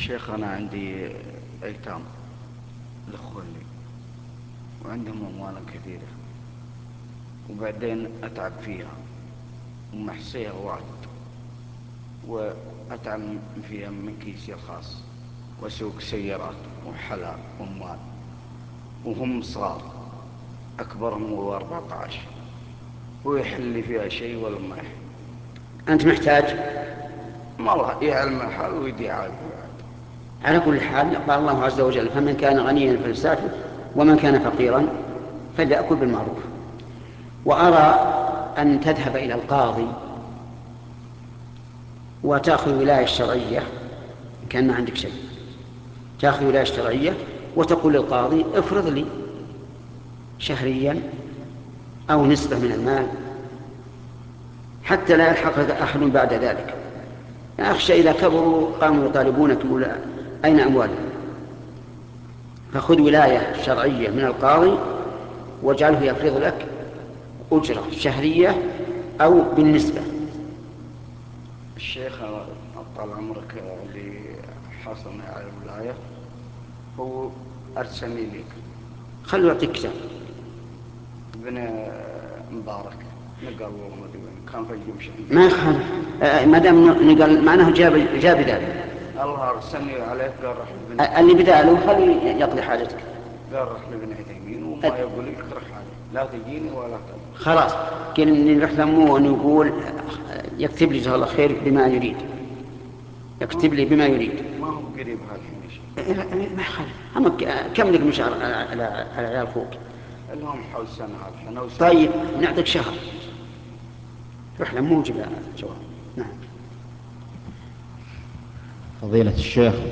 شيخ أنا عندي أيتام لأخواني وعندهم أموال كثيرة، وبعدين أتعب فيها ومحصيها واجد، وأتعب فيها من كيسي الخاص، وأسوق سيارات وحلا وأموال، وهم صغار أكبرهم هو 14، ويحل لي فيها شيء ولا ما يحل. أنت محتاج؟ ما الله يعلم الحال ويدي عاد. على كل حال قال الله عز وجل: فمن كان غنيا فليستعفف ومن كان فقيرا فليأكل بالمعروف. وأرى أن تذهب إلى القاضي وتأخذ ولاية شرعية، إن كان ما عندك شيء تأخذ ولاية شرعية وتقول للقاضي: افرض لي شهريا أو نسبة من المال حتى لا يلحقك أحد بعد ذلك. أخشى إذا كبروا قاموا يطالبونك يقول: أين أموالهم؟ فخذ ولاية شرعية من القاضي واجعله يفرض لك أجرة شهرية أو بالنسبة. الشيخ طال عمرك اللي حصل على الولاية هو أرسلني لك، خلوا يعطيك كتاب ابن مبارك نقل والله ما ادري وين كان في الجمشة. ما يخالف ما دام نقل معناه جاب ذلك. الله أرسلني عليك قال رح لابن اللي بداله خليه يقضي حاجتك. قال رح لابن عثيمين وما يقول لك رح عليه لا تجيني ولا تجيني. خلاص قال إني نروح لمه ونقول يكتب لي جزاه الله خير بما يريد، يكتب لي بما يريد. ما هو قريب هالحين يا شيخ. ما يخالف. كم لك من شهر على عيال أخوك؟ لهم حول سنة هالحين. طيب نعطيك شهر روح لمه وجيب جواب. نعم. فضيلة الشيخ